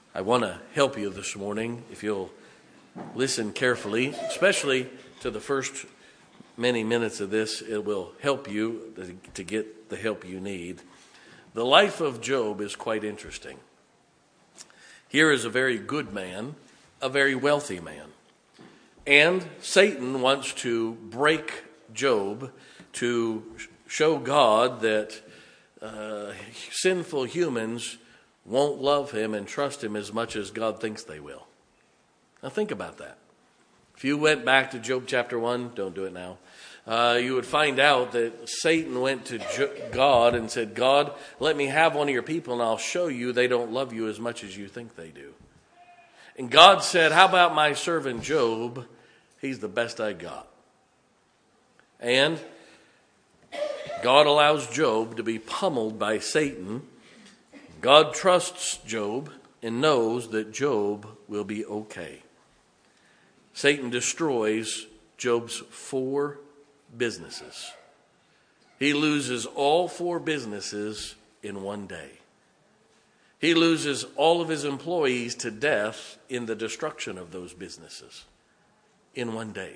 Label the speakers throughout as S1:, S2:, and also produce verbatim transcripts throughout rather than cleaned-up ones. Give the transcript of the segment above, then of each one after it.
S1: I want to help you this morning if you'll listen carefully, especially to the first many minutes of this. It will help you to get the help you need. The life of Job is quite interesting. Here is a very good man, a very wealthy man. And Satan wants to break Job to show God that uh, sinful humans won't love him and trust him as much as God thinks they will. Now think about that. If you went back to Job chapter one, don't do it now, uh, you would find out that Satan went to Jo- God and said, God, let me have one of your people and I'll show you they don't love you as much as you think they do. And God said, how about my servant Job? He's the best I got. And God allows Job to be pummeled by Satan. God trusts Job and knows that Job will be okay. Satan destroys Job's four businesses. He loses all four businesses in one day. He loses all of his employees to death in the destruction of those businesses in one day.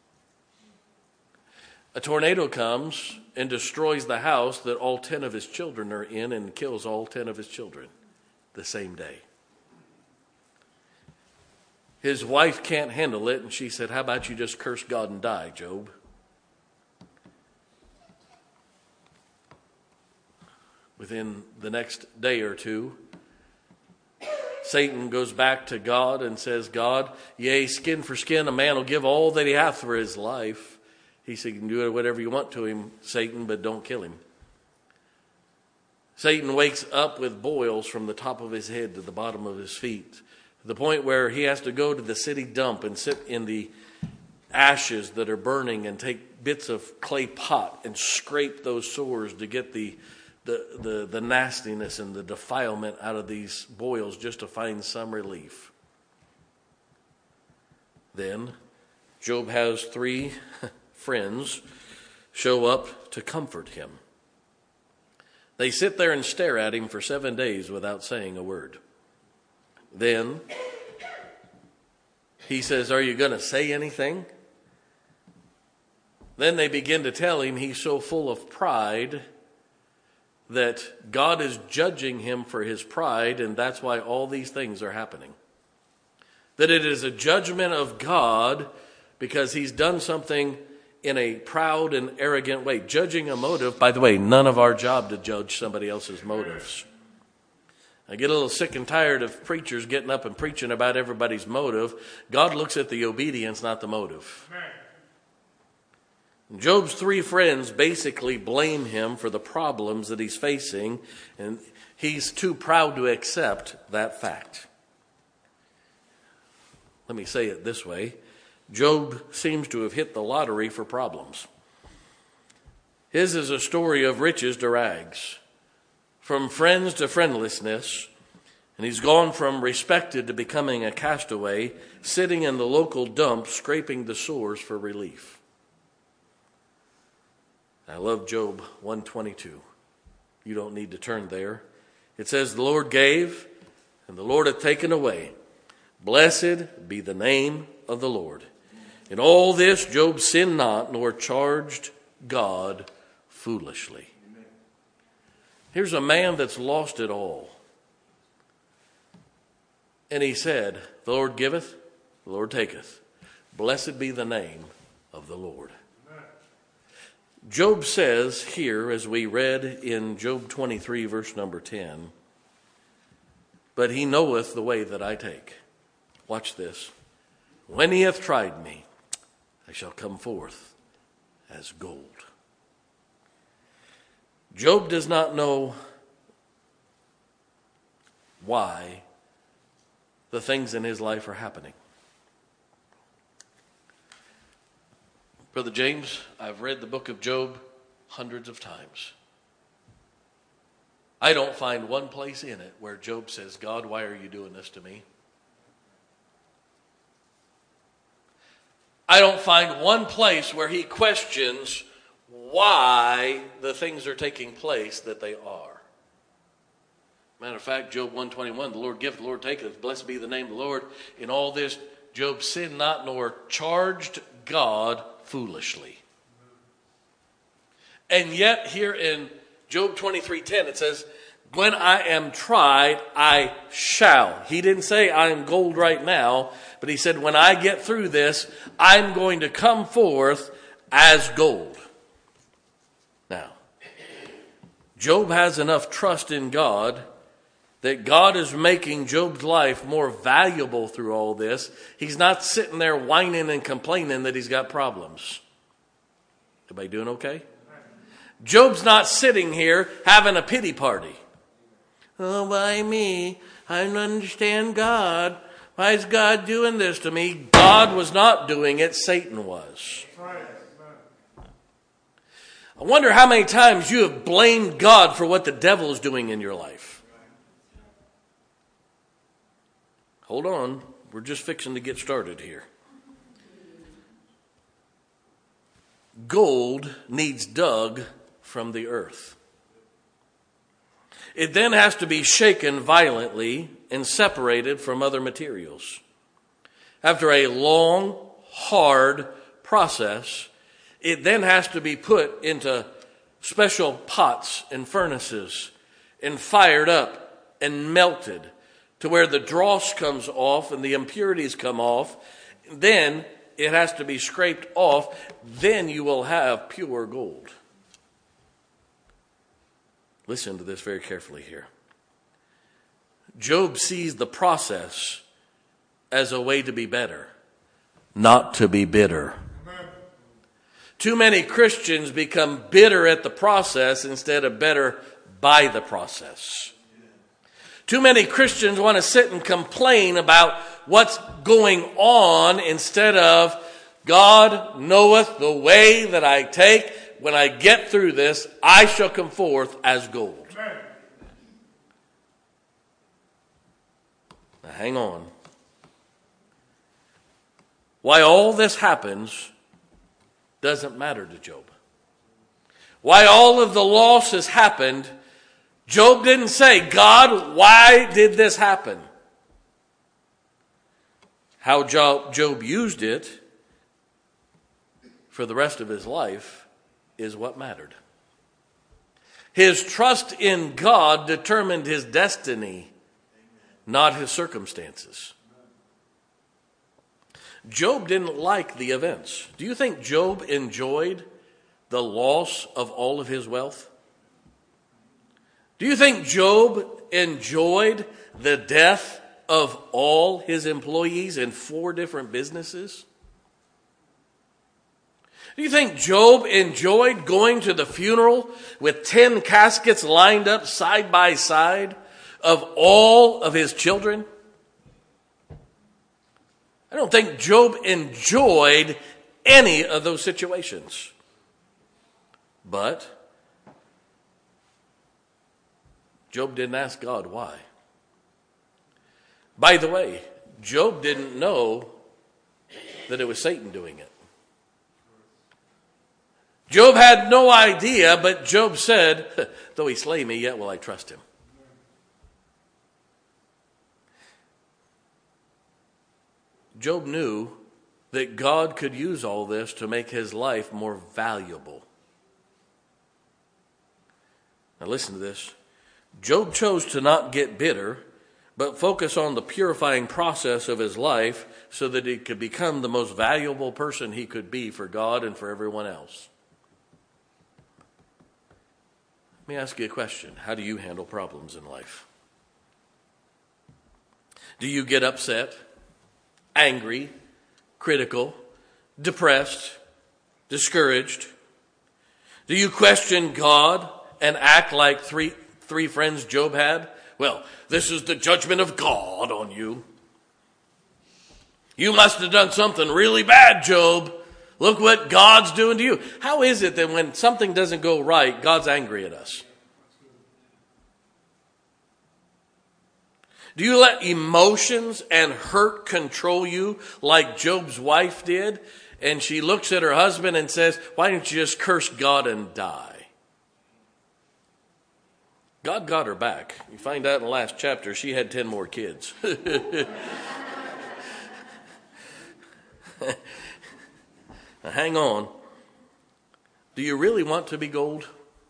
S1: A tornado comes and destroys the house that all ten of his children are in and kills all ten of his children the same day. His wife can't handle it, and she said, how about you just curse God and die, Job? Within the next day or two, Satan goes back to God and says, God, yea, skin for skin, a man will give all that he hath for his life. He said, you can do whatever you want to him, Satan, but don't kill him. Satan wakes up with boils from the top of his head to the bottom of his feet, to the point where he has to go to the city dump and sit in the ashes that are burning and take bits of clay pot and scrape those sores to get the, the, the, the nastiness and the defilement out of these boils just to find some relief. Then Job has three friends show up to comfort him. They sit there and stare at him for seven days without saying a word. Then he says, are you going to say anything? Then they begin to tell him he's so full of pride that God is judging him for his pride, and that's why all these things are happening. That it is a judgment of God because he's done something in a proud and arrogant way. Judging a motive, by the way, none of our job to judge somebody else's motives. I get a little sick and tired of preachers getting up and preaching about everybody's motive. God looks at the obedience, not the motive. Job's three friends basically blame him for the problems that he's facing, and he's too proud to accept that fact. Let me say it this way. Job seems to have hit the lottery for problems. His is a story of riches to rags, from friends to friendlessness, and he's gone from respected to becoming a castaway, sitting in the local dump, scraping the sores for relief. I love Job one twenty-two. You don't need to turn there. It says, the Lord gave, and the Lord hath taken away. Blessed be the name of the Lord. In all this, Job sinned not, nor charged God foolishly. Here's a man that's lost it all. And he said, the Lord giveth, the Lord taketh. Blessed be the name of the Lord. Job says here, as we read in Job twenty-three, verse number ten, but he knoweth the way that I take. Watch this. When he hath tried me, I shall come forth as gold. Job does not know why the things in his life are happening. Brother James, I've read the book of Job hundreds of times. I don't find one place in it where Job says, God, why are you doing this to me? I don't find one place where he questions why the things are taking place that they are. Matter of fact, Job one twenty-one, the Lord giveth, the Lord taketh, blessed be the name of the Lord. In all this, Job sinned not, nor charged God foolishly. And yet here in Job twenty-three ten, it says, when I am tried, I shall. He didn't say I am gold right now, but he said, when I get through this, I'm going to come forth as gold. Now, Job has enough trust in God that God is making Job's life more valuable through all this. He's not sitting there whining and complaining that he's got problems. Everybody doing okay? Job's not sitting here having a pity party. Oh, why me? I don't understand God. Why is God doing this to me? God was not doing it. Satan was. I wonder how many times you have blamed God for what the devil is doing in your life. Hold on. We're just fixing to get started here. Gold needs dug from the earth. It then has to be shaken violently and separated from other materials. After a long, hard process, it then has to be put into special pots and furnaces and fired up and melted to where the dross comes off and the impurities come off. Then it has to be scraped off. Then you will have pure gold. Listen to this very carefully here. Job sees the process as a way to be better, not to be bitter. Amen. Too many Christians become bitter at the process instead of better by the process. Too many Christians want to sit and complain about what's going on instead of God knoweth the way that I take. When I get through this, I shall come forth as gold. Amen. Now hang on. Why all this happens doesn't matter to Job. Why all of the loss has happened, Job didn't say, God, why did this happen? How Job used it for the rest of his life is what mattered. His trust in God determined his destiny, not his circumstances. Job didn't like the events. Do you think Job enjoyed the loss of all of his wealth? Do you think Job enjoyed the death of all his employees in four different businesses? Do you think Job enjoyed going to the funeral with ten caskets lined up side by side of all of his children? I don't think Job enjoyed any of those situations. But Job didn't ask God why. By the way, Job didn't know that it was Satan doing it. Job had no idea, but Job said, though he slay me, yet will I trust him. Job knew that God could use all this to make his life more valuable. Now listen to this. Job chose to not get bitter, but focus on the purifying process of his life so that he could become the most valuable person he could be for God and for everyone else. Let me ask you a question. How do you handle problems in life? Do you get upset, angry, critical, depressed, discouraged? Do you question God and act like three three friends Job had? Well, this is the judgment of God on you. You must have done something really bad, Job. Look what God's doing to you. How is it that when something doesn't go right, God's angry at us? Do you let emotions and hurt control you like Job's wife did? And she looks at her husband and says, why don't you just curse God and die? God got her back. You find out in the last chapter, she had ten more kids. Now, hang on. Do you really want to be gold?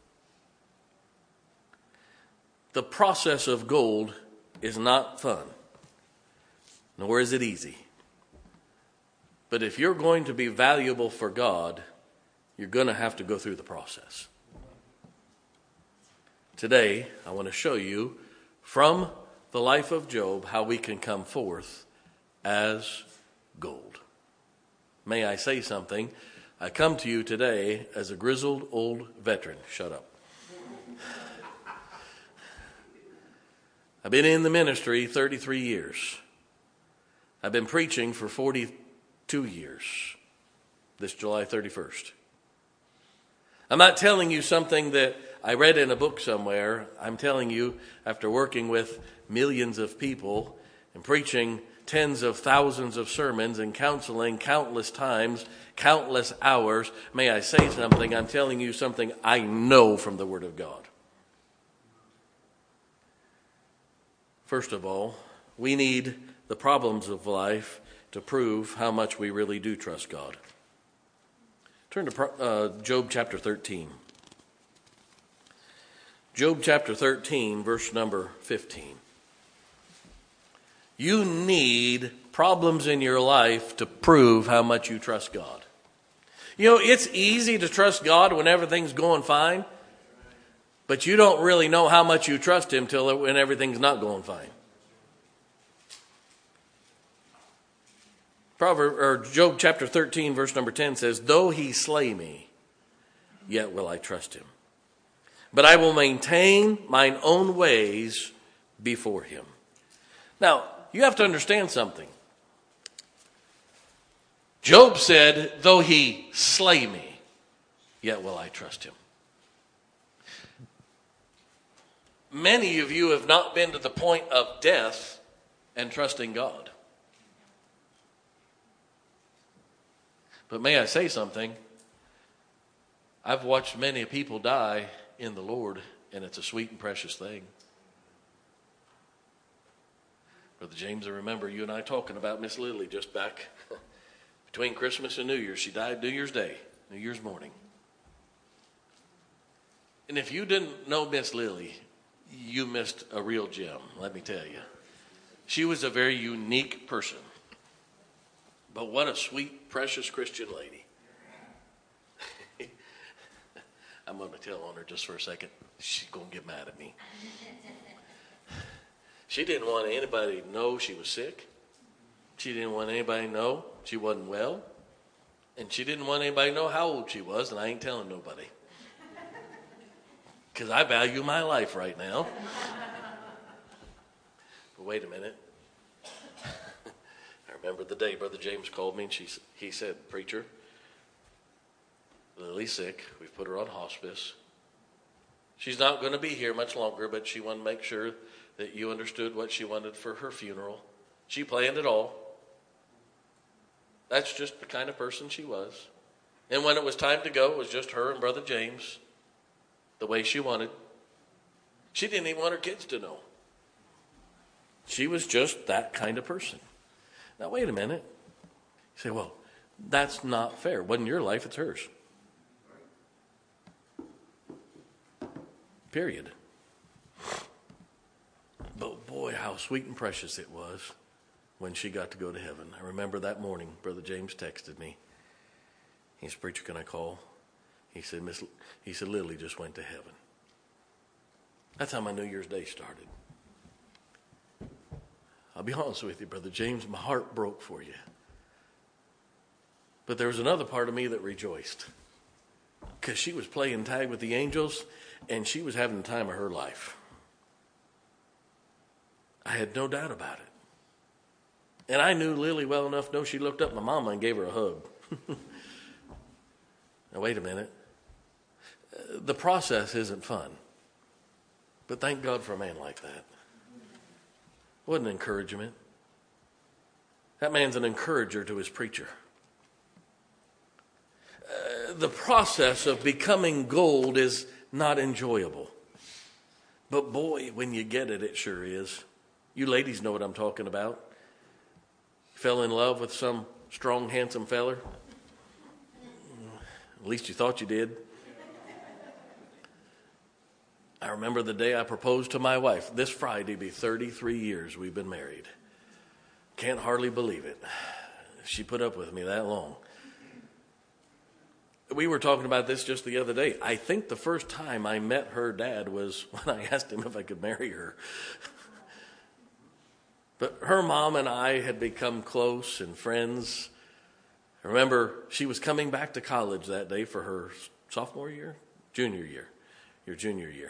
S1: The process of gold is not fun, nor is it easy. But if you're going to be valuable for God, you're going to have to go through the process. Today, I want to show you from the life of Job how we can come forth as gold. May I say something? I come to you today as a grizzled old veteran. Shut up. I've been in the ministry thirty-three years. I've been preaching for forty-two years, this July thirty-first. I'm not telling you something that I read in a book somewhere. I'm telling you, after working with millions of people and preaching tens of thousands of sermons and counseling countless times, countless hours, may I say something? I'm telling you something I know from the Word of God. First of all, we need the problems of life to prove how much we really do trust God. Turn to uh, Job chapter thirteen. Job chapter thirteen, verse number fifteen. You need problems in your life to prove how much you trust God. You know, it's easy to trust God when everything's going fine, but you don't really know how much you trust Him till when everything's not going fine. Proverbs or Job chapter thirteen, verse number ten says, "Though He slay me, yet will I trust Him. But I will maintain mine own ways before Him." Now, you have to understand something. Job said, "Though He slay me, yet will I trust Him." Many of you have not been to the point of death and trusting God. But may I say something? I've watched many people die in the Lord, and it's a sweet and precious thing. Brother James, I remember you and I talking about Miss Lily just back between Christmas and New Year's. She died New Year's Day, New Year's morning. And if you didn't know Miss Lily, you missed a real gem, let me tell you. She was a very unique person. But what a sweet, precious Christian lady. I'm going to tell on her just for a second. She's going to get mad at me. She didn't want anybody to know she was sick. She didn't want anybody to know she wasn't well. And she didn't want anybody to know how old she was, and I ain't telling nobody. Because I value my life right now. But wait a minute. I remember the day Brother James called me, and she, he said, "Preacher, Lily's sick. We've put her on hospice. She's not going to be here much longer, but she wanted to make sure that you understood what she wanted for her funeral. She planned it all. That's just the kind of person she was. And when it was time to go, it was just her and Brother James, the way she wanted. She didn't even want her kids to know. She was just that kind of person." Now, wait a minute. You say, well, that's not fair. It wasn't your life, it's hers. Period. But boy, how sweet and precious it was when she got to go to heaven. I remember that morning, Brother James texted me. He said, "Preacher, can I call?" He said, Miss, he said, "Lily just went to heaven." That's how my New Year's Day started. I'll be honest with you, Brother James, my heart broke for you. But there was another part of me that rejoiced. Because she was playing tag with the angels, and she was having the time of her life. I had no doubt about it. And I knew Lily well enough to know she looked up at my mama and gave her a hug. Now, wait a minute. The process isn't fun. But thank God for a man like that. What an encouragement. That man's an encourager to his preacher. Uh, the process of becoming gold is not enjoyable. But boy, when you get it, it sure is. You ladies know what I'm talking about. Fell in love with some strong, handsome feller. At least you thought you did. I remember the day I proposed to my wife. This Friday be thirty-three years we've been married. Can't hardly believe it. She put up with me that long. We were talking about this just the other day. I think the first time I met her dad was when I asked him if I could marry her. But her mom and I had become close and friends. I remember she was coming back to college that day for her sophomore year, junior year, your junior year.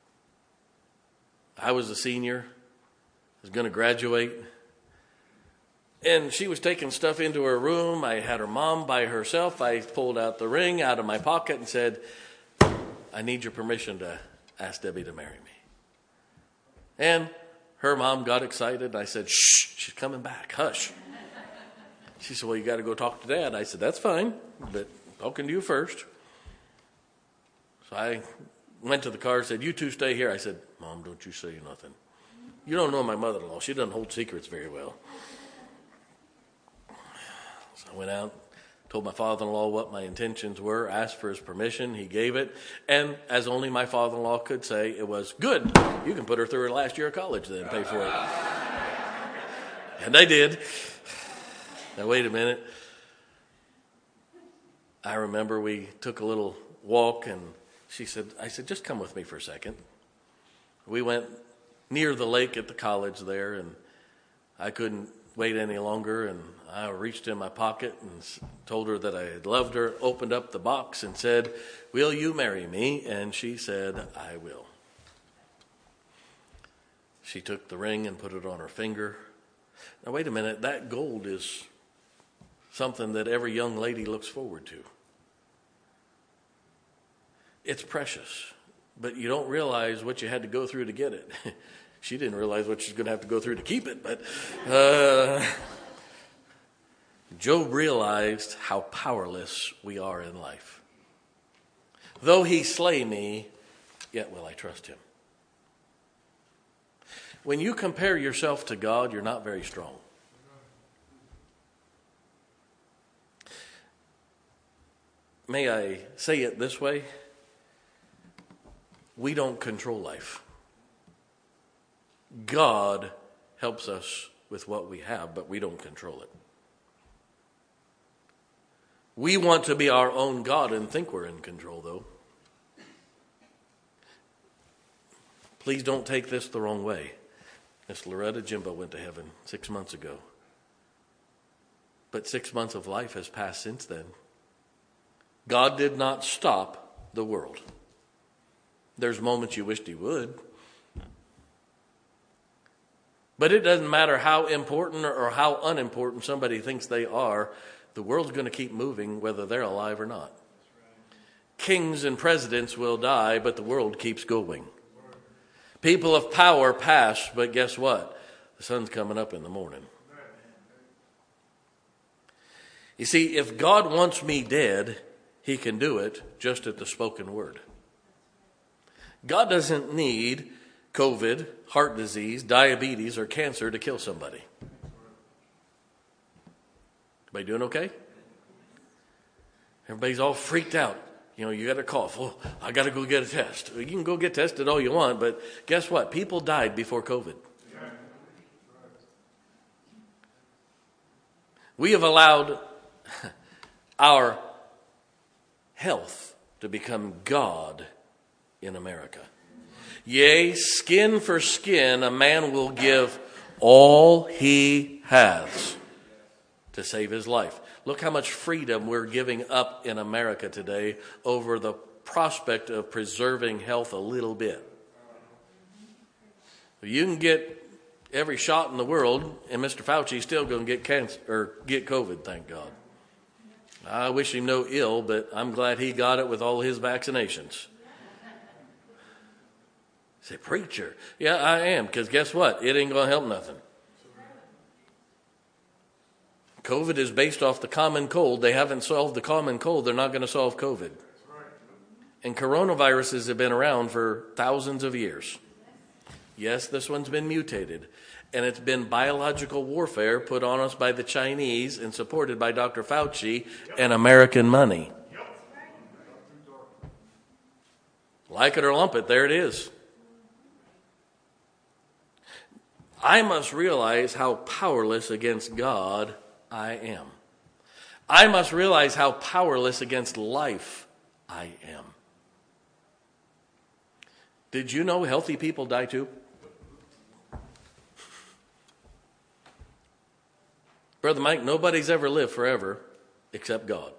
S1: I was a senior, was going to graduate. And she was taking stuff into her room. I had her mom by herself. I pulled out the ring out of my pocket and said, I need your permission to ask Debbie to marry me. And her mom got excited. I said, shh, she's coming back. Hush. She said, well, you got to go talk to Dad. I said, that's fine, but talking to you first. So I went to the car and said, you two stay here. I said, Mom, don't you say nothing. You don't know my mother-in-law. She doesn't hold secrets very well. So I went out, told my father-in-law what my intentions were, asked for his permission. He gave it. And as only my father-in-law could say, it was, good. You can put her through her last year of college then and pay for it. And they did. Now, wait a minute. I remember we took a little walk, and she said, I said, just come with me for a second. We went near the lake at the college there, and I couldn't wait any longer, and I reached in my pocket and told her that I had loved her, opened up the box and said, will you marry me? And she said, I will. She took the ring and put it on her finger. Now, wait a minute. That gold is something that every young lady looks forward to. It's precious, but you don't realize what you had to go through to get it. She didn't realize what she's going to have to go through to keep it, but uh, Job realized how powerless we are in life. Though he slay me, yet will I trust him. When you compare yourself to God, you're not very strong. May I say it this way? We don't control life. God helps us with what we have, but we don't control it. We want to be our own God and think we're in control, though. Please don't take this the wrong way. Miss Loretta Jimbo went to heaven six months ago. But six months of life has passed since then. God did not stop the world. There's moments you wished he would. But it doesn't matter how important or how unimportant somebody thinks they are, the world's going to keep moving whether they're alive or not. Kings and presidents will die, but the world keeps going. People of power pass, but guess what? The sun's coming up in the morning. You see, if God wants me dead, he can do it just at the spoken word. God doesn't need COVID, heart disease, diabetes, or cancer to kill somebody. Everybody doing okay? Everybody's all freaked out. You know, you got a cough. Oh, I got to go get a test. You can go get tested all you want, but guess what? People died before COVID. We have allowed our health to become God in America. Yea, skin for skin, a man will give all he has to save his life. Look how much freedom we're giving up in America today over the prospect of preserving health a little bit. You can get every shot in the world, and Mister Fauci's still going to get cancer or get COVID, thank God. I wish him no ill, but I'm glad he got it with all his vaccinations. Say, preacher. Yeah, I am, because guess what? It ain't going to help nothing. COVID is based off the common cold. They haven't solved the common cold. They're not going to solve COVID. And coronaviruses have been around for thousands of years. Yes, this one's been mutated. And it's been biological warfare put on us by the Chinese and supported by Doctor Fauci and American money. Like it or lump it, there it is. I must realize how powerless against God I am. I must realize how powerless against life I am. Did you know healthy people die too? Brother Mike, nobody's ever lived forever except God.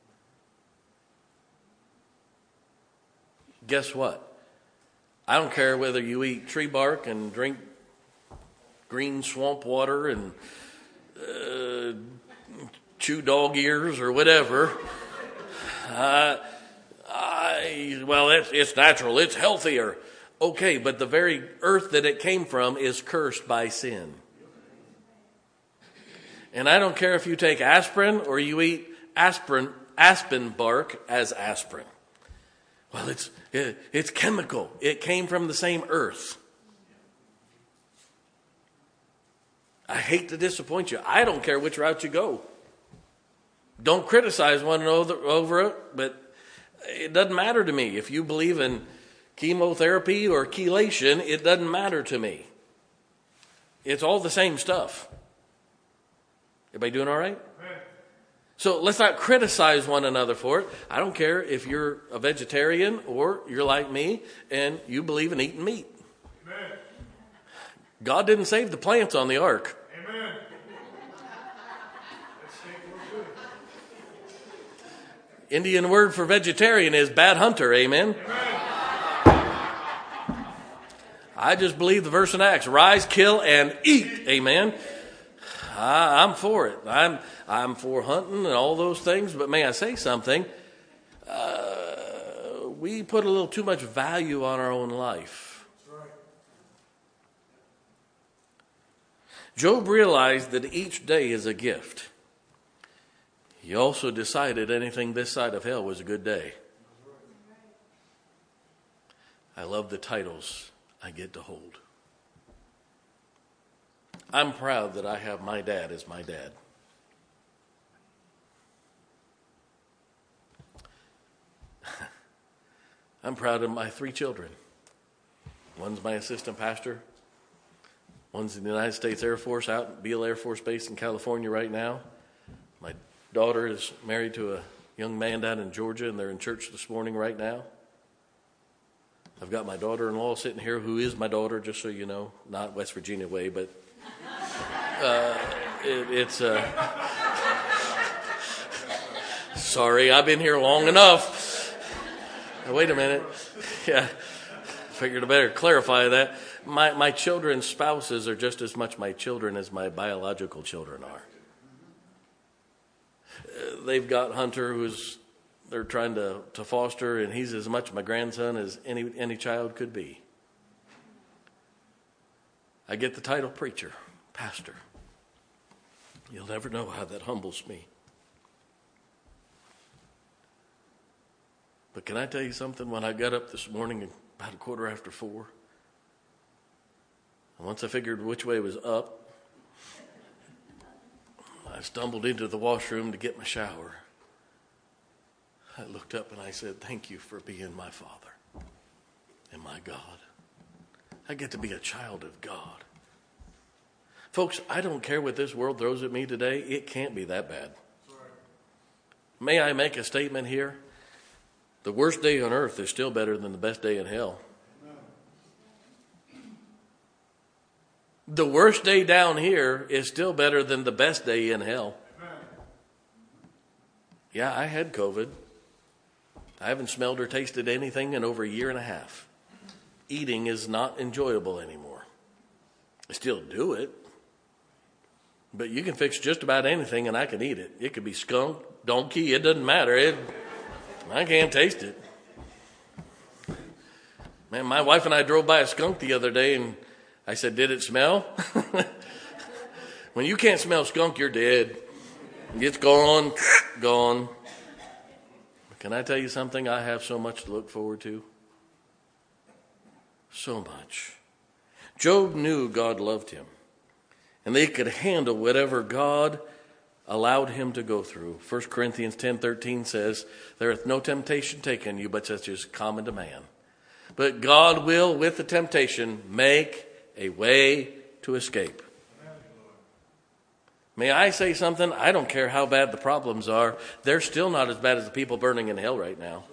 S1: Guess what? I don't care whether you eat tree bark and drink green swamp water and uh, chew dog ears or whatever. Uh, I, well, it's, it's natural. It's healthier. Okay, but the very earth that it came from is cursed by sin. And I don't care if you take aspirin or you eat aspirin, aspen bark as aspirin. Well, it's it, it's chemical. It came from the same earth. I hate to disappoint you. I don't care which route you go. Don't criticize one another over it, but it doesn't matter to me. If you believe in chemotherapy or chelation, it doesn't matter to me. It's all the same stuff. Everybody doing all right? So let's not criticize one another for it. I don't care if you're a vegetarian or you're like me and you believe in eating meat. Amen. God didn't save the plants on the ark. Amen. Indian word for vegetarian is bad hunter. Amen. Amen. I just believe the verse in Acts: rise, kill, and eat. Amen. I, I'm for it. I'm I'm for hunting and all those things. But may I say something? Uh, we put a little too much value on our own life. That's right. Job realized that each day is a gift. He also decided anything this side of hell was a good day. I love the titles I get to hold. I'm proud that I have my dad as my dad. I'm proud of my three children. One's my assistant pastor. One's in the United States Air Force out at Beale Air Force Base in California right now. My daughter is married to a young man down in Georgia, and they're in church this morning right now. I've got my daughter-in-law sitting here, who is my daughter, just so you know, not West Virginia way, but uh, it, it's... Uh, sorry, I've been here long enough. Now, wait a minute. Yeah, figured I better clarify that. My my children's spouses are just as much my children as my biological children are. Uh, they've got Hunter, who's they're trying to, to foster, and he's as much my grandson as any any child could be. I get the title preacher, pastor. You'll never know how that humbles me. But can I tell you something? When I got up this morning about a quarter after four, and once I figured which way was up, I stumbled into the washroom to get my shower. I looked up and I said, thank you for being my Father and my God. I get to be a child of God. Folks, I don't care what this world throws at me today. It can't be that bad. May I make a statement here? The worst day on earth is still better than the best day in hell. The worst day down here is still better than the best day in hell. Yeah, I had COVID. I haven't smelled or tasted anything in over a year and a half. Eating is not enjoyable anymore. I still do it. But you can fix just about anything and I can eat it. It could be skunk, donkey, it doesn't matter. It, I can't taste it. Man, my wife and I drove by a skunk the other day and I said, did it smell? When you can't smell skunk, you're dead. It's gone, gone. Can I tell you something? I have so much to look forward to. So much. Job knew God loved him, and they could handle whatever God allowed him to go through. First Corinthians ten thirteen says, there is no temptation taken you, but such is common to man. But God will, with the temptation, make a way to escape. May I say something? I don't care how bad the problems are. They're still not as bad as the people burning in hell right now.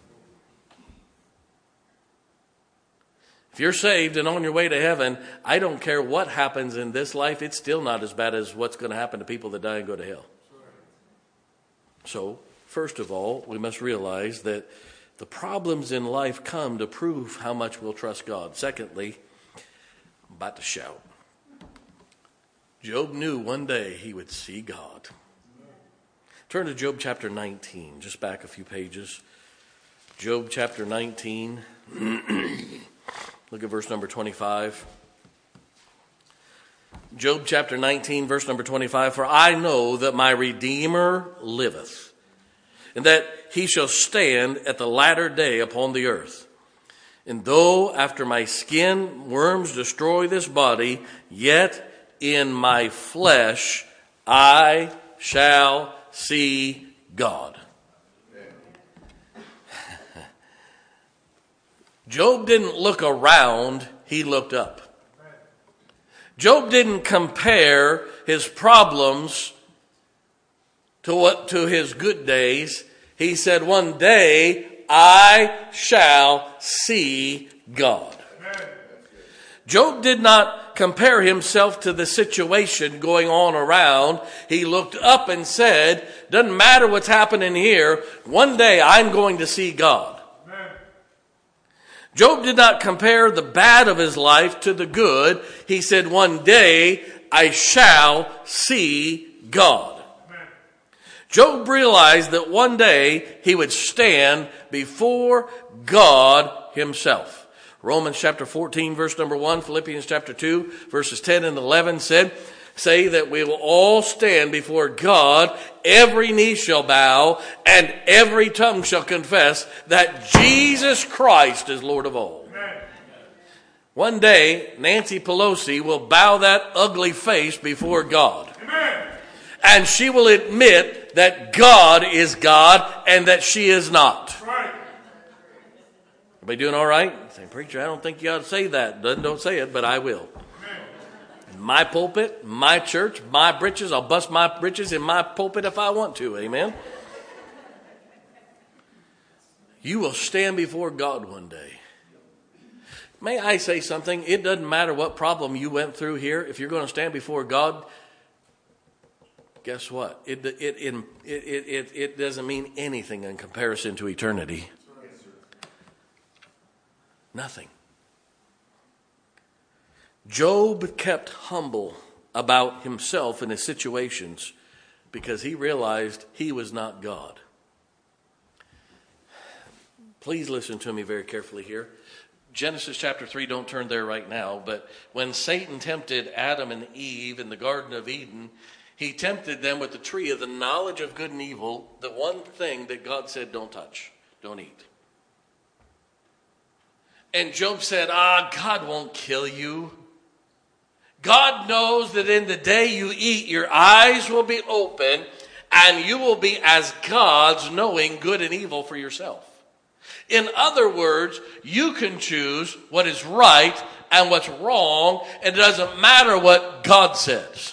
S1: If you're saved and on your way to heaven, I don't care what happens in this life. It's still not as bad as what's going to happen to people that die and go to hell. So, first of all, we must realize that the problems in life come to prove how much we'll trust God. Secondly, I'm about to shout. Job knew one day he would see God. Turn to Job chapter nineteen, just back a few pages. Job chapter nineteen. Look at verse number twenty-five. Job chapter nineteen, verse number twenty-five. For I know that my Redeemer liveth, and that he shall stand at the latter day upon the earth. And though after my skin worms destroy this body, yet in my flesh I shall see God. Job didn't look around, he looked up. Job didn't compare his problems to what to his good days. He said, one day I shall see God. Job did not compare himself to the situation going on around. He looked up and said, doesn't matter what's happening here, one day I'm going to see God. Job did not compare the bad of his life to the good. He said, one day I shall see God. Amen. Job realized that one day he would stand before God himself. Romans chapter fourteen, verse number one, Philippians chapter two, verses ten and eleven said, say that we will all stand before God, every knee shall bow, and every tongue shall confess that Jesus Christ is Lord of all. Amen. One day, Nancy Pelosi will bow that ugly face before God. Amen. And she will admit that God is God and that she is not. Right. Everybody doing all right? Say, preacher, I don't think you ought to say that. Doesn't, don't say it, but I will. My pulpit, my church, my britches. I'll bust my britches in my pulpit if I want to. Amen. You will stand before God one day. May I say something? It doesn't matter what problem you went through here. If you're going to stand before God, guess what? It it it it it, it doesn't mean anything in comparison to eternity. Nothing. Job kept humble about himself and his situations because he realized he was not God. Please listen to me very carefully here. Genesis chapter three, don't turn there right now, but when Satan tempted Adam and Eve in the Garden of Eden, he tempted them with the tree of the knowledge of good and evil, the one thing that God said don't touch, don't eat. And Job said, ah, God won't kill you. God knows that in the day you eat, your eyes will be open and you will be as gods, knowing good and evil for yourself. In other words, you can choose what is right and what's wrong, and it doesn't matter what God says.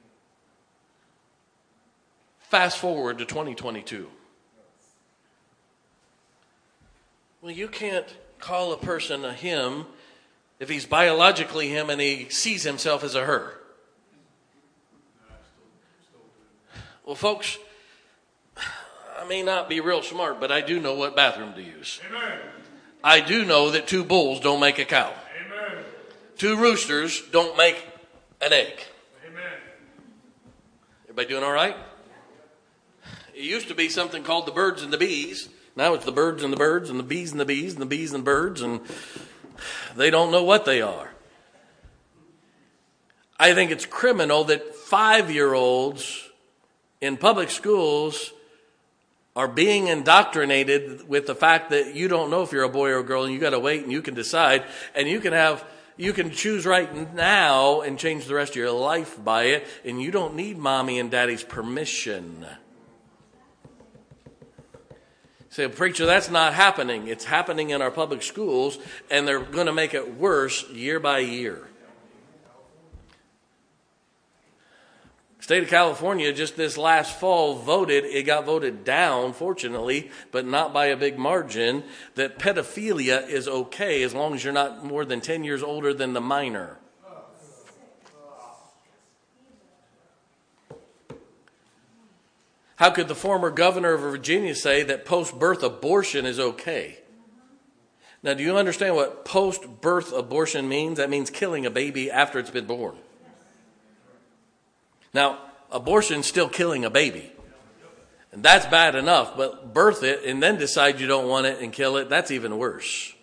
S1: Fast forward to twenty twenty-two. Well, you can't call a person a him if he's biologically him and he sees himself as a her. Well, folks, I may not be real smart, but I do know what bathroom to use. Amen. I do know that two bulls don't make a cow. Amen. Two roosters don't make an egg. Amen. Everybody doing all right? It used to be something called the birds and the bees. Now it's the birds and the birds and the bees and the bees and the bees and the birds, and they don't know what they are. I think it's criminal that five-year-olds in public schools are being indoctrinated with the fact that you don't know if you're a boy or a girl, and you got to wait and you can decide, and you can have You can choose right now and change the rest of your life by it, and you don't need mommy and daddy's permission. Say, preacher, that's not happening. It's happening in our public schools, and they're going to make it worse year by year. State of California just this last fall voted, it got voted down, fortunately, but not by a big margin, that pedophilia is okay as long as you're not more than ten years older than the minor. How could the former governor of Virginia say that post-birth abortion is okay? Now, do you understand what post-birth abortion means? That means killing a baby after it's been born. Now, abortion's still killing a baby. And that's bad enough, but birth it and then decide you don't want it and kill it, that's even worse.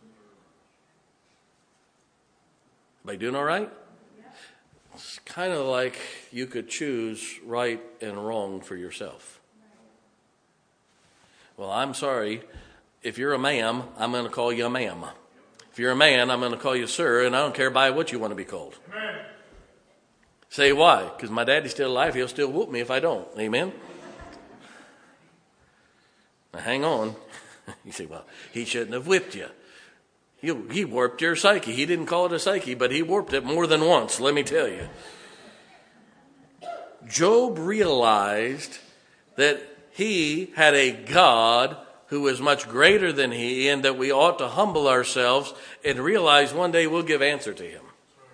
S1: Everybody doing all right? It's kind of like you could choose right and wrong for yourself. Well, I'm sorry. If you're a ma'am, I'm going to call you a ma'am. If you're a man, I'm going to call you sir, and I don't care by what you want to be called. Amen. Say why? Because my daddy's still alive. He'll still whoop me if I don't. Amen? Now hang on. You say, well, he shouldn't have whipped you. He, he warped your psyche. He didn't call it a psyche, but he warped it more than once, let me tell you. Job realized that he had a God who was much greater than he, and that we ought to humble ourselves and realize one day we'll give answer to him.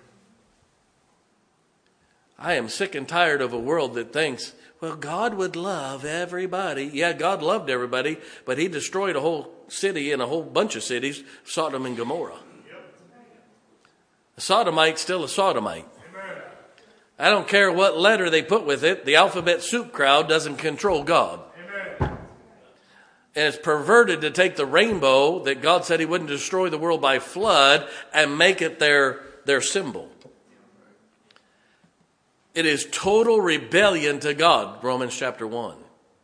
S1: I am sick and tired of a world that thinks, well, God would love everybody. Yeah, God loved everybody, but he destroyed a whole city and a whole bunch of cities, Sodom and Gomorrah. A sodomite's still a sodomite. I don't care what letter they put with it. The alphabet soup crowd doesn't control God. And it's perverted to take the rainbow that God said he wouldn't destroy the world by flood and make it their, their symbol. It is total rebellion to God, Romans chapter one.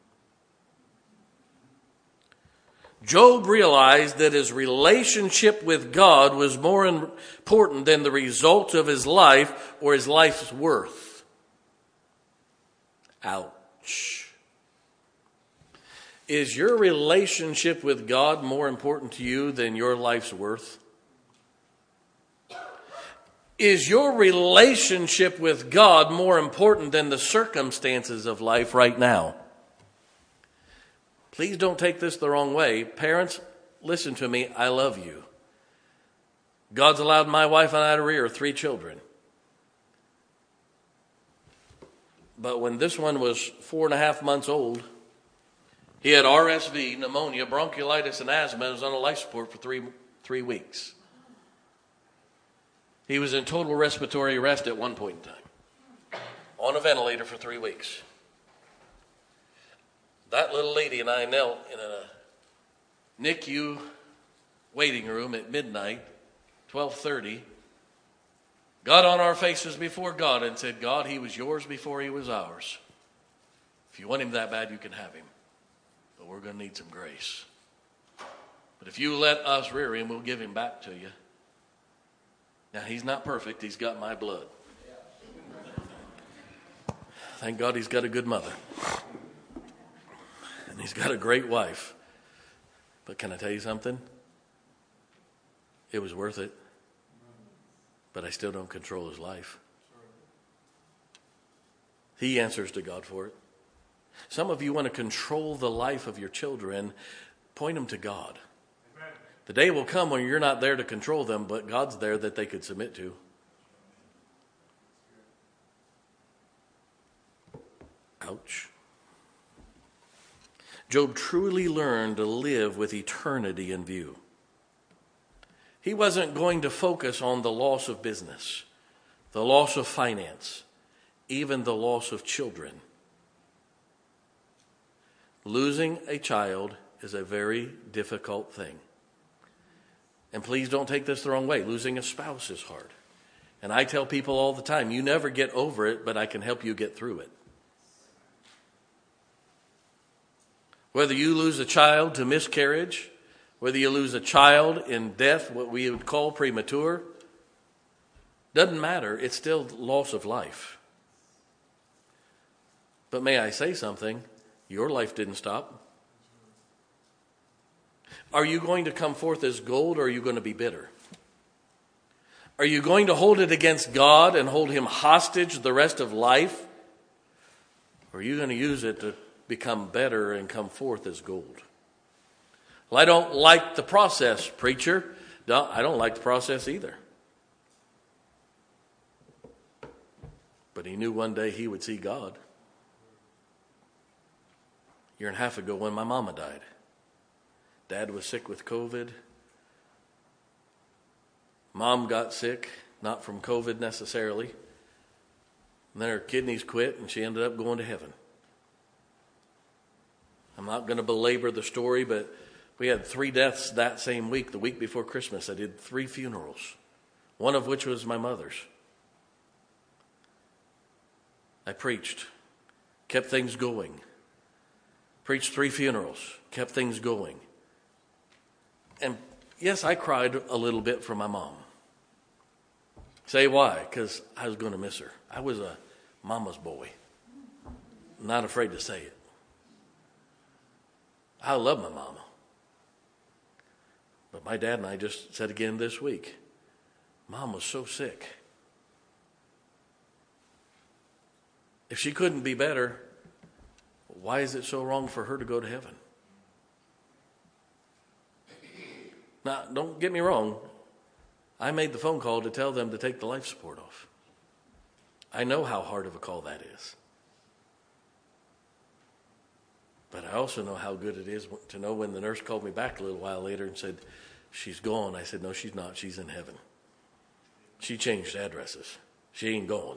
S1: Job realized that his relationship with God was more important than the results of his life or his life's worth. Ouch. Is your relationship with God more important to you than your life's worth? Is your relationship with God more important than the circumstances of life right now? Please don't take this the wrong way. Parents, listen to me. I love you. God's allowed my wife and I to rear three children. But when this one was four and a half months old, he had R S V, pneumonia, bronchiolitis, and asthma, and was on a life support for three, three weeks. He was in total respiratory arrest at one point in time, on a ventilator for three weeks. That little lady and I knelt in a N I C U waiting room at midnight, twelve thirty, got on our faces before God and said, God, he was yours before he was ours. If you want him that bad, you can have him. But we're going to need some grace. But if you let us rear him, we'll give him back to you. Now, he's not perfect. He's got my blood. Thank God he's got a good mother. And he's got a great wife. But can I tell you something? It was worth it. But I still don't control his life. He answers to God for it. Some of you want to control the life of your children. Point them to God. The day will come when you're not there to control them, but God's there that they could submit to. Ouch. Job truly learned to live with eternity in view. He wasn't going to focus on the loss of business, the loss of finance, even the loss of children. Losing a child is a very difficult thing. And please don't take this the wrong way. Losing a spouse is hard. And I tell people all the time, you never get over it, but I can help you get through it. Whether you lose a child to miscarriage, whether you lose a child in death, what we would call premature, Doesn't matter. It's still loss of life. But may I say something? Your life didn't stop. Are you going to come forth as gold, or are you going to be bitter? Are you going to hold it against God and hold him hostage the rest of life? Or are you going to use it to become better and come forth as gold? Well, I don't like the process, preacher. No, I don't like the process either. But he knew one day he would see God. A year and a half ago when my mama died. Dad was sick with COVID. Mom got sick, not from COVID necessarily. And then her kidneys quit and she ended up going to heaven. I'm not going to belabor the story, but we had three deaths that same week. The week before Christmas, I did three funerals, one of which was my mother's. I preached, kept things going. Preached three funerals, kept things going. And yes, I cried a little bit for my mom. Say why? Because I was going to miss her. I was a mama's boy. Not afraid to say it. I love my mama. But my dad and I just said again this week, Mom was so sick. If she couldn't be better, why is it so wrong for her to go to heaven? Now, don't get me wrong. I made the phone call to tell them to take the life support off. I know how hard of a call that is. But I also know how good it is to know when the nurse called me back a little while later and said, she's gone. I said, no, she's not. She's in heaven. She changed addresses. She ain't gone.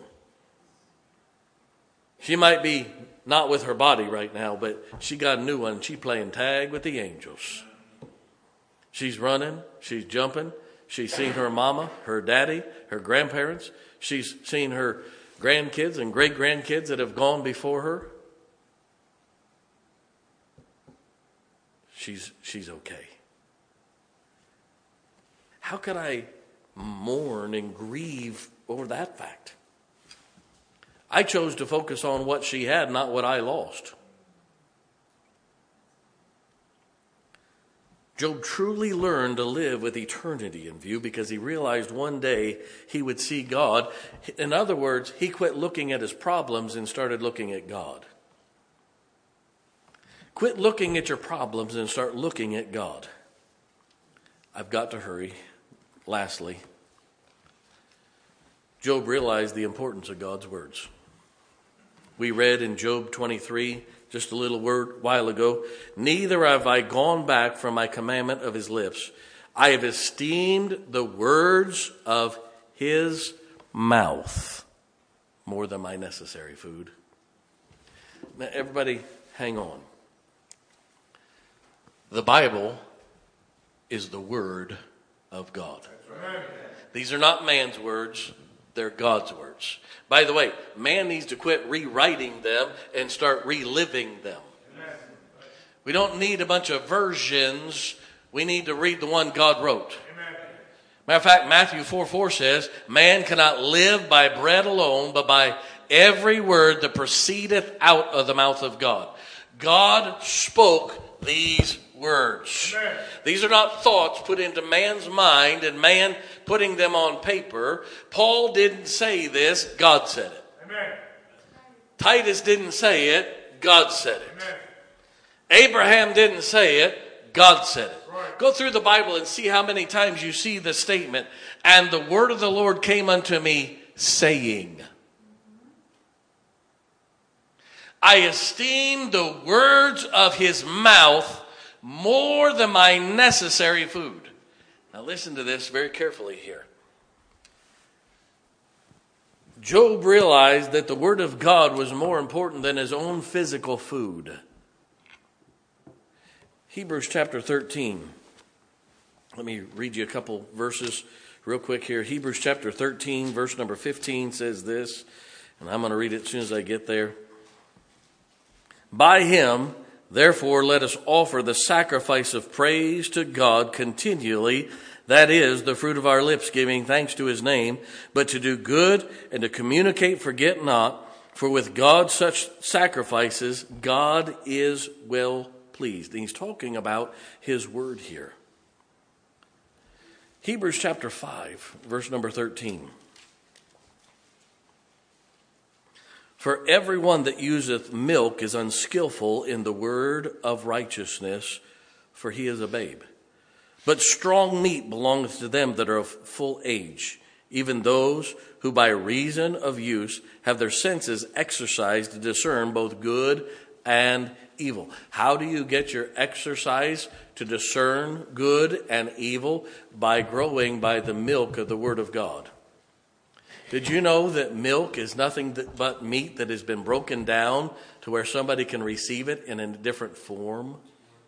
S1: She might be not with her body right now, but she got a new one. She's playing tag with the angels. She's running. She's jumping. She's seen her mama, her daddy, her grandparents. She's seen her grandkids and great-grandkids that have gone before her. She's, she's okay. How could I mourn and grieve over that fact? I chose to focus on what she had, not what I lost. Job truly learned to live with eternity in view because he realized one day he would see God. In other words, he quit looking at his problems and started looking at God. Quit looking at your problems and start looking at God. I've got to hurry. Lastly, Job realized the importance of God's words. We read in Job twenty-three, just a little word while ago, neither have I gone back from my commandment of his lips. I have esteemed the words of his mouth more than my necessary food. Now, everybody, hang on. The Bible is the word of God. These are not man's words. They're God's words. By the way, man needs to quit rewriting them and start reliving them. We don't need a bunch of versions. We need to read the one God wrote. Matter of fact, Matthew four four says, man cannot live by bread alone, but by every word that proceedeth out of the mouth of God. God spoke these words. Amen. These are not thoughts put into man's mind and man putting them on paper. Paul didn't say this, God said it. Amen. Titus didn't say it, God said it. Amen. Abraham didn't say it, God said it. Right. Go through the Bible and see how many times you see the statement, and the word of the Lord came unto me, saying, I esteem the words of his mouth more than my necessary food. Now listen to this very carefully here. Job realized that the word of God was more important than his own physical food. Hebrews chapter thirteen. Let me read you a couple verses real quick here. Hebrews chapter thirteen, verse number fifteen says this, and I'm going to read it as soon as I get there. By him, therefore, let us offer the sacrifice of praise to God continually. That is, the fruit of our lips, giving thanks to his name, but to do good and to communicate, forget not, for with God such sacrifices, God is well pleased. And he's talking about his word here. Hebrews chapter five, verse number thirteen. For everyone that useth milk is unskillful in the word of righteousness, for he is a babe. But strong meat belongeth to them that are of full age, even those who by reason of use have their senses exercised to discern both good and evil. How do you get your exercise to discern good and evil? By growing by the milk of the Word of God. Did you know that milk is nothing but meat that has been broken down to where somebody can receive it in a different form?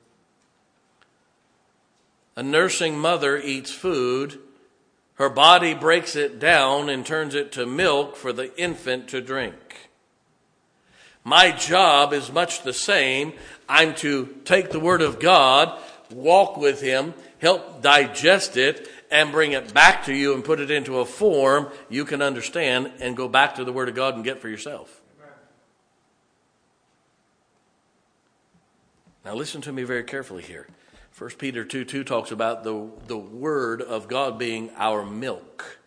S1: A nursing mother eats food. Her body breaks it down and turns it to milk for the infant to drink. My job is much the same. I'm to take the Word of God, walk with him, help digest it, and bring it back to you and put it into a form you can understand and go back to the Word of God and get for yourself. Amen. Now listen to me very carefully here. First Peter two two talks about the, the Word of God being our milk.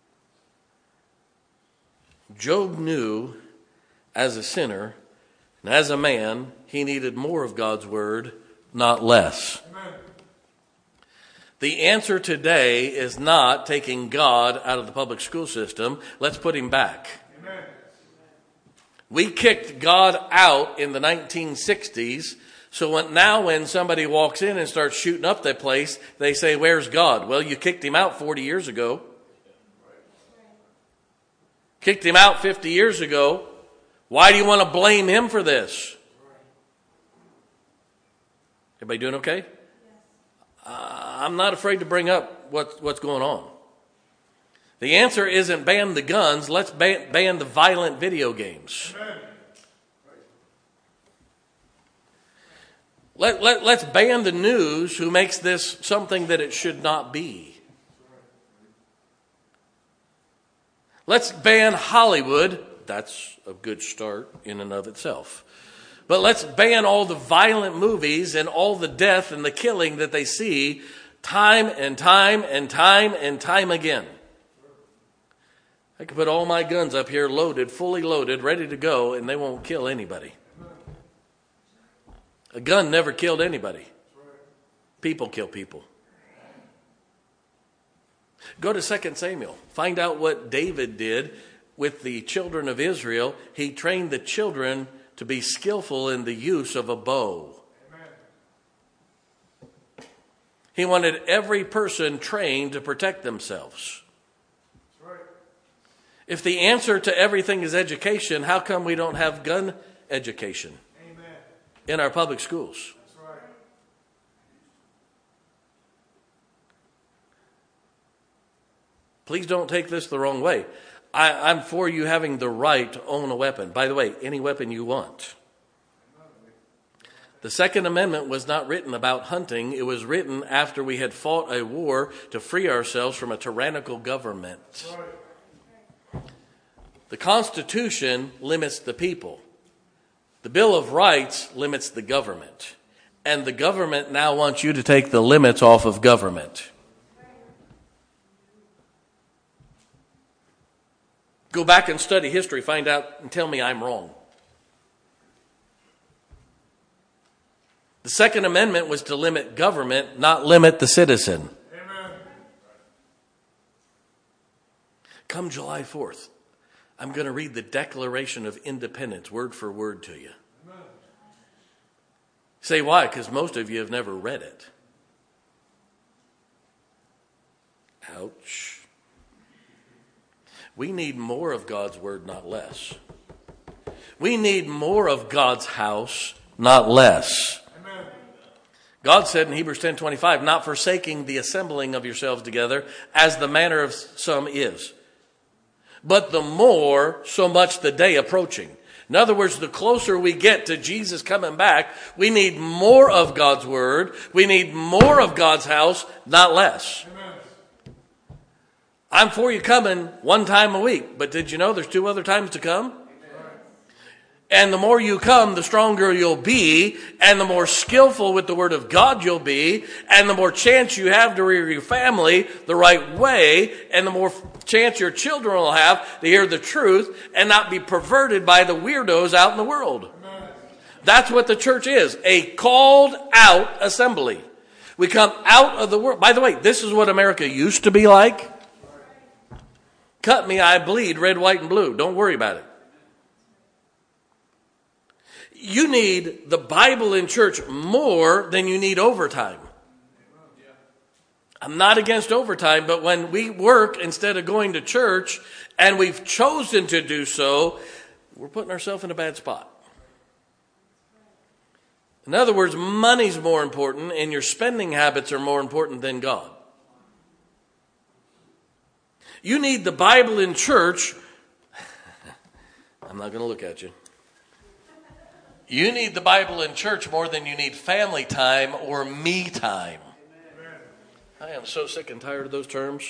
S1: Job knew as a sinner and as a man, he needed more of God's Word, not less. Amen. The answer today is not taking God out of the public school system. Let's put him back. Amen. We kicked God out in the nineteen sixties. So when, now when somebody walks in and starts shooting up that place, they say, where's God? Well, you kicked him out forty years ago. Kicked him out fifty years ago. Why do you want to blame him for this? Everybody doing okay? Uh, I'm not afraid to bring up what, what's going on. The answer isn't ban the guns. Let's ban, ban the violent video games. Amen. Let, let, let's ban the news who makes this something that it should not be. Let's ban Hollywood. That's a good start in and of itself. But let's ban all the violent movies and all the death and the killing that they see time and time and time and time again. I could put all my guns up here loaded, fully loaded, ready to go, and they won't kill anybody. A gun never killed anybody. People kill people. Go to Second Samuel. Find out what David did with the children of Israel. He trained the children to be skillful in the use of a bow. Amen. He wanted every person trained to protect themselves. That's right. If the answer to everything is education, how come we don't have gun education Amen. In our public schools? That's right. Please don't take this the wrong way. I, I'm for you having the right to own a weapon. By the way, any weapon you want. The Second Amendment was not written about hunting. It was written after we had fought a war to free ourselves from a tyrannical government. The Constitution limits the people. The Bill of Rights limits the government. And the government now wants you to take the limits off of government. Go back and study history, find out, and tell me I'm wrong. The Second Amendment was to limit government, not limit the citizen. Amen. Come July fourth, I'm going to read the Declaration of Independence word for word to you. Amen. Say why? Because most of you have never read it. Ouch. We need more of God's word, not less. We need more of God's house, not less. Amen. God said in Hebrews ten twenty-five, not forsaking the assembling of yourselves together, as the manner of some is. But the more, so much the day approaching. In other words, the closer we get to Jesus coming back, we need more of God's word. We need more of God's house, not less. Amen. I'm for you coming one time a week, but did you know there's two other times to come? And the more you come, the stronger you'll be, and the more skillful with the Word of God you'll be, and the more chance you have to rear your family the right way, and the more chance your children will have to hear the truth and not be perverted by the weirdos out in the world. That's what the church is, a called out assembly. We come out of the world. By the way, this is what America used to be like. Cut me, I bleed, red, white, and blue. Don't worry about it. You need the Bible in church more than you need overtime. I'm not against overtime, but when we work instead of going to church and we've chosen to do so, we're putting ourselves in a bad spot. In other words, money's more important and your spending habits are more important than God. You need the Bible in church. I'm not going to look at you. You need the Bible in church more than you need family time or me time. Amen. I am so sick and tired of those terms.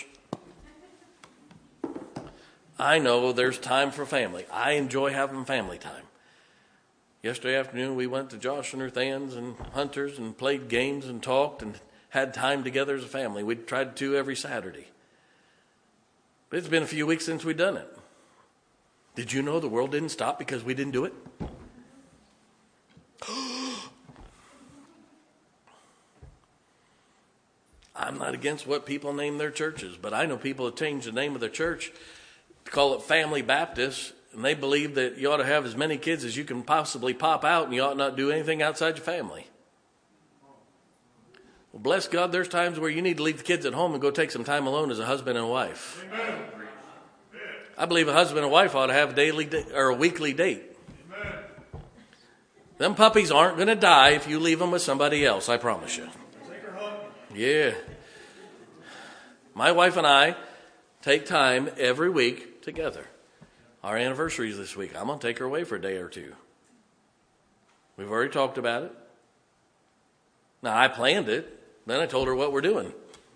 S1: I know there's time for family. I enjoy having family time. Yesterday afternoon we went to Josh and Ruth Ann's and Hunter's and played games and talked and had time together as a family. We tried to every Saturday. But it's been a few weeks since we've done it. Did you know the world didn't stop because we didn't do it? I'm not against what people name their churches, but I know people have changed the name of their church to call it Family Baptist, and they believe that you ought to have as many kids as you can possibly pop out, and you ought not do anything outside your family. Well, bless God, there's times where you need to leave the kids at home and go take some time alone as a husband and a wife. Amen. I believe a husband and wife ought to have a daily da- or a weekly date. Amen. Them puppies aren't going to die if you leave them with somebody else, I promise you. Yeah. My wife and I take time every week together. Our anniversary is this week. I'm going to take her away for a day or two. We've already talked about it. Now, I planned it. Then I told her what we're doing.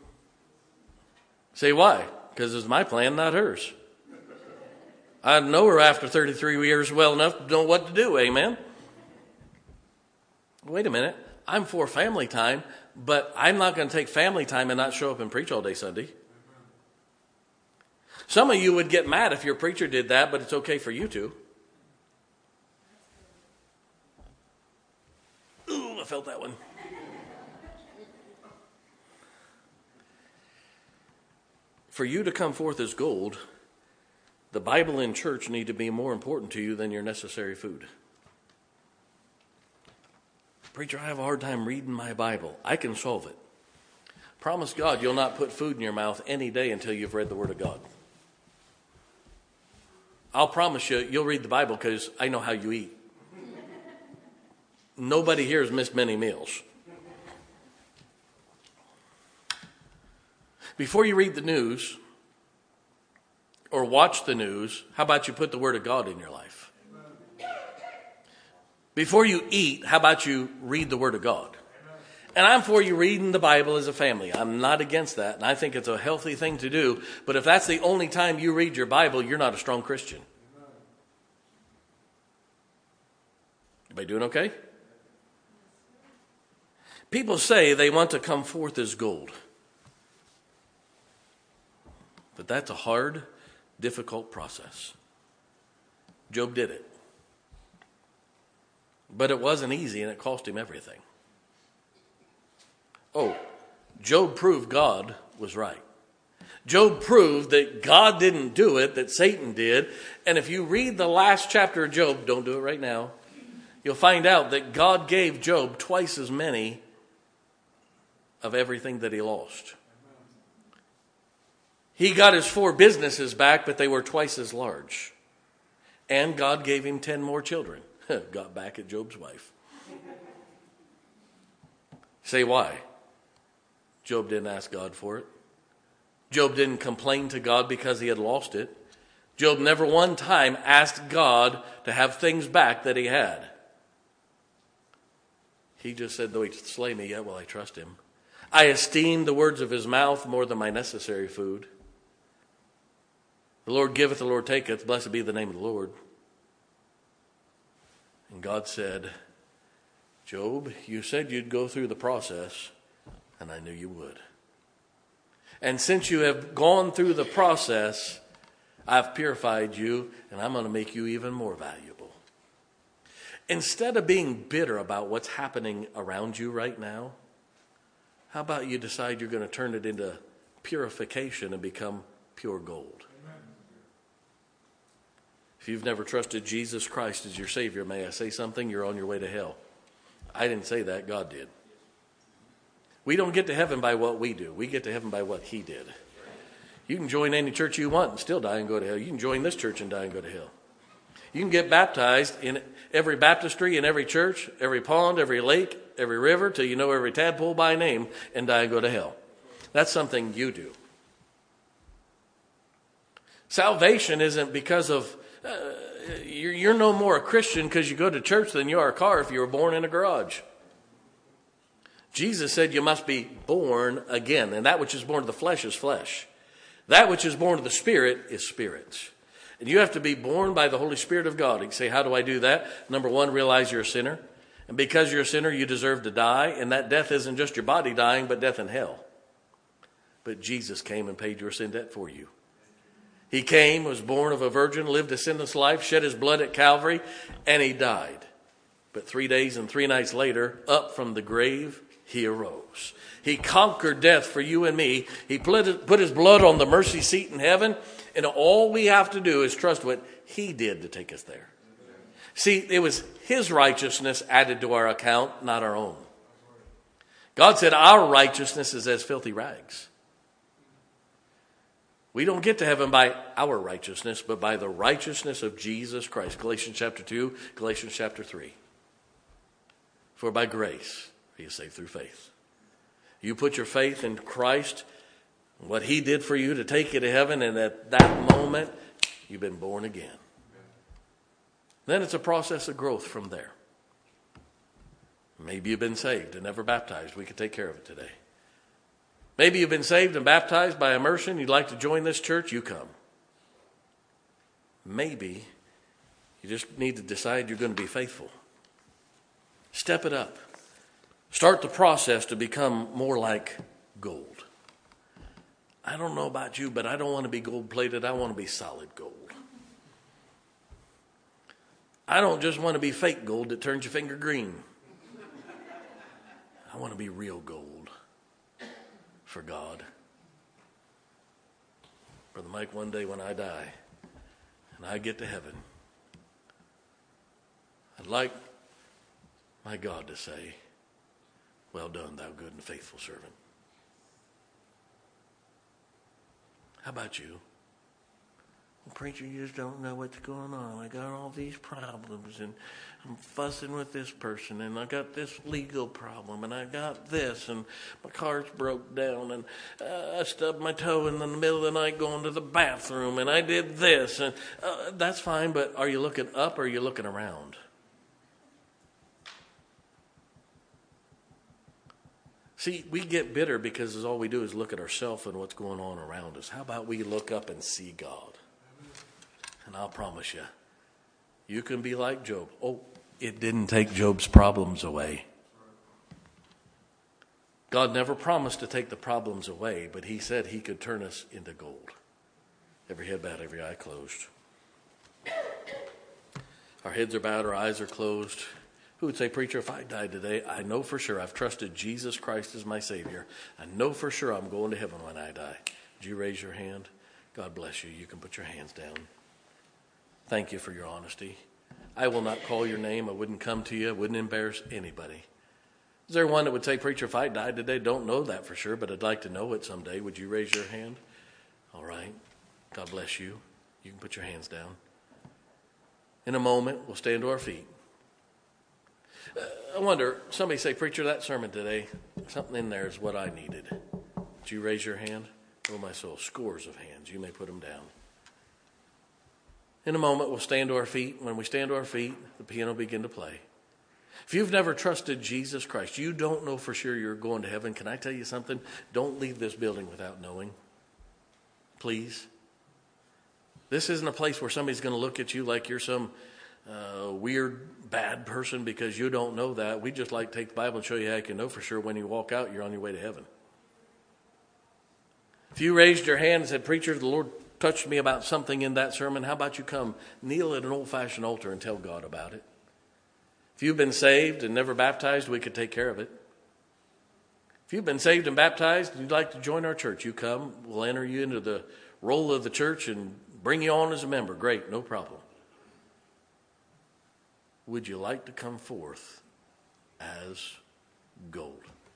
S1: Say why? Because it's my plan, not hers. I know her after thirty-three years well enough to know what to do, amen? Wait a minute. I'm for family time, but I'm not going to take family time and not show up and preach all day Sunday. Some of you would get mad if your preacher did that, but it's okay for you to. Ooh, I felt that one. For you to come forth as gold, the Bible in church need to be more important to you than your necessary food. Preacher, I have a hard time reading my Bible. I can solve it. Promise God you'll not put food in your mouth any day until you've read the Word of God. I'll promise you, you'll read the Bible because I know how you eat. Nobody here has missed many meals. Before you read the news or watch the news, how about you put the Word of God in your life? Before you eat, how about you read the Word of God? And I'm for you reading the Bible as a family. I'm not against that, and I think it's a healthy thing to do. But if that's the only time you read your Bible, you're not a strong Christian. Everybody doing okay? People say they want to come forth as gold. But that's a hard, difficult process. Job did it. But it wasn't easy, and it cost him everything. Oh, Job proved God was right. Job proved that God didn't do it, that Satan did. And if you read the last chapter of Job, don't do it right now, you'll find out that God gave Job twice as many of everything that he lost. He got his four businesses back, but they were twice as large. And God gave him ten more children. Got back at Job's wife. Say why? Job didn't ask God for it. Job didn't complain to God because he had lost it. Job never one time asked God to have things back that he had. He just said, though he slay me, yet will I trust him. I esteem the words of his mouth more than my necessary food. The Lord giveth, the Lord taketh. Blessed be the name of the Lord. And God said, Job, you said you'd go through the process, and I knew you would. And since you have gone through the process, I've purified you, and I'm going to make you even more valuable. Instead of being bitter about what's happening around you right now, how about you decide you're going to turn it into purification and become pure gold? If you've never trusted Jesus Christ as your Savior, may I say something? You're on your way to hell. I didn't say that. God did. We don't get to heaven by what we do. We get to heaven by what He did. You can join any church you want and still die and go to hell. You can join this church and die and go to hell. You can get baptized in every baptistry, in every church, every pond, every lake, every river, till you know every tadpole by name and die and go to hell. That's something you do. Salvation isn't because of, uh, you're, you're no more a Christian because you go to church than you are a car if you were born in a garage. Jesus said you must be born again, and that which is born of the flesh is flesh. That which is born of the Spirit is spirit. And you have to be born by the Holy Spirit of God. You say, how do I do that? Number one, realize you're a sinner. And because you're a sinner, you deserve to die. And that death isn't just your body dying, but death in hell. But Jesus came and paid your sin debt for you. He came, was born of a virgin, lived a sinless life, shed his blood at Calvary, and he died. But three days and three nights later, up from the grave, he arose. He conquered death for you and me. He put his blood on the mercy seat in heaven. And all we have to do is trust what he did to take us there. See, it was his righteousness added to our account, not our own. God said our righteousness is as filthy rags. We don't get to heaven by our righteousness, but by the righteousness of Jesus Christ. Galatians chapter two, Galatians chapter three. For by grace are you saved through faith. You put your faith in Christ, what he did for you to take you to heaven, and at that moment, you've been born again. Then it's a process of growth from there. Maybe you've been saved and never baptized. We can take care of it today. Maybe you've been saved and baptized by immersion. You'd like to join this church. You come. Maybe you just need to decide you're going to be faithful. Step it up. Start the process to become more like gold. I don't know about you, but I don't want to be gold-plated. I want to be solid gold. I don't just want to be fake gold that turns your finger green. I want to be real gold for God. Brother Mike, one day when I die and I get to heaven, I'd like my God to say, well done, thou good and faithful servant. How about you? Well, preacher, you just don't know what's going on. I got all these problems, and I'm fussing with this person, and I got this legal problem, and I got this, and my car's broke down, and uh, I stubbed my toe in the middle of the night going to the bathroom, and I did this, and uh, that's fine, but are you looking up or are you looking around? See, we get bitter because all we do is look at ourselves and what's going on around us. How about we look up and see God? And I'll promise you, you can be like Job. Oh, it didn't take Job's problems away. God never promised to take the problems away, but he said he could turn us into gold. Every head bowed, every eye closed. Our heads are bowed, our eyes are closed. Who would say, preacher, if I died today, I know for sure I've trusted Jesus Christ as my Savior. I know for sure I'm going to heaven when I die. Would you raise your hand? God bless you. You can put your hands down. Thank you for your honesty. I will not call your name. I wouldn't come to you. I wouldn't embarrass anybody. Is there one that would say, preacher, if I died today, don't know that for sure, but I'd like to know it someday. Would you raise your hand? All right. God bless you. You can put your hands down. In a moment, we'll stand to our feet. Uh, I wonder, somebody say, preacher, that sermon today, something in there is what I needed. Would you raise your hand? Oh, my soul, scores of hands. You may put them down. In a moment, we'll stand to our feet. When we stand to our feet, the piano will begin to play. If you've never trusted Jesus Christ, you don't know for sure you're going to heaven. Can I tell you something? Don't leave this building without knowing. Please. This isn't a place where somebody's going to look at you like you're some uh, weird, bad person because you don't know that. We just like to take the Bible and show you how you can know for sure when you walk out, you're on your way to heaven. If you raised your hand and said, "Preacher, the Lord touched me about something in that sermon," how about you come kneel at an old-fashioned altar and tell God about it? If you've been saved and never baptized, we could take care of it. If you've been saved and baptized and you'd like to join our church, you come. We'll enter you into the roll of the church and bring you on as a member. Great, no problem. Would you like to come forth as gold?